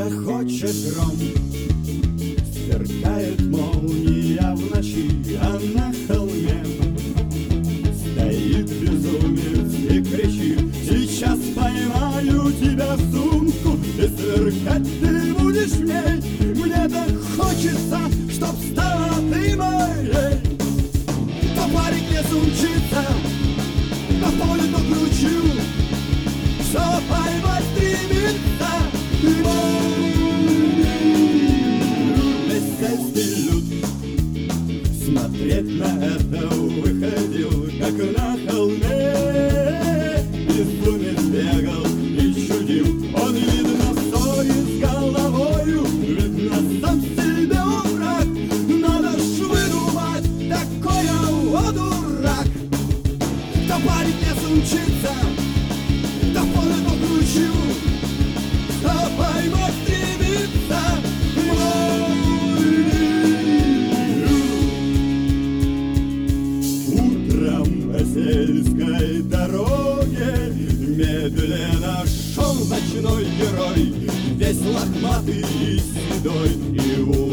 грохочет гром, сверкает молния в ночи, а на холме стоит безумец и кричит: сейчас поймаю тебя в сумку, и сверкать ты будешь в ней. Мне так хочется, чтоб стала ты моей. То парень не сумчится, то в поле, то кручу, что поймать стремится. Весь сельский люд смотреть на это выходил, как на холме. Безумец бегал и чудил, он, видно, в ссоре с головою, видно, сам себе враг. Надо ж выдумать такое, о, дурак. То парень не сумчится, то в поле, то кручу, что поймать стремится. Утром по сельской дороге медленно шел ночной герой, весь лохматый и седой, и